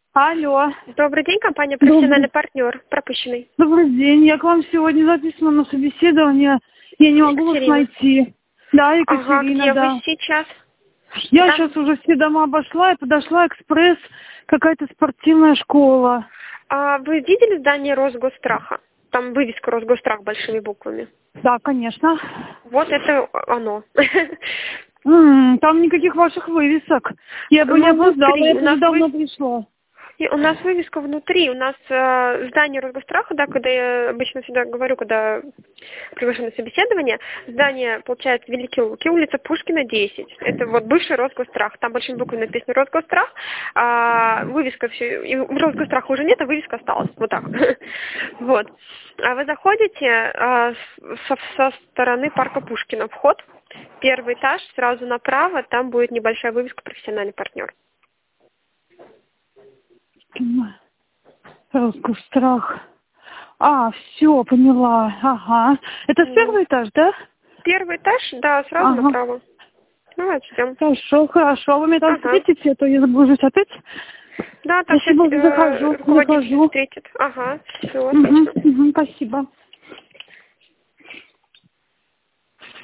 Алло. Добрый день, компания «Профессиональный партнер», пропущенный. Добрый день. Я к вам сегодня записана на собеседование. Я не могу вас найти. Да, Ага, Екатерина, где да. вы сейчас? Я Там? сейчас уже все дома обошла и подошла экспресс, какая-то спортивная школа. А вы видели здание Росгосстраха? Там вывеска Росгосстрах большими буквами. Да, конечно. Вот это оно. Там никаких ваших вывесок. Я бы не опоздала, я бы недавно пришла. И у нас вывеска внутри, у нас здание Росгосстраха, да, когда я обычно всегда говорю, когда приглашаю на собеседование, здание, получается, Великие Луки, улица Пушкина, 10. Это вот бывший Росгосстрах, там большими буквами написано Росгосстрах, а вывеска все, и Росгосстраха уже нет, а вывеска осталась, вот так. Вот. А вы заходите со стороны парка Пушкина, вход, первый этаж, сразу направо, там будет небольшая вывеска «Профессиональный партнер». Росгосстрах. Все, поняла. Ага. Это первый этаж, да? Первый этаж, да, сразу направо. Давайте ждем. Хорошо. Вы меня там встретите, а то я заблужусь опять. Да, там Спасибо, сейчас захожу. руководитель встретит. Ага, все, отлично. Спасибо.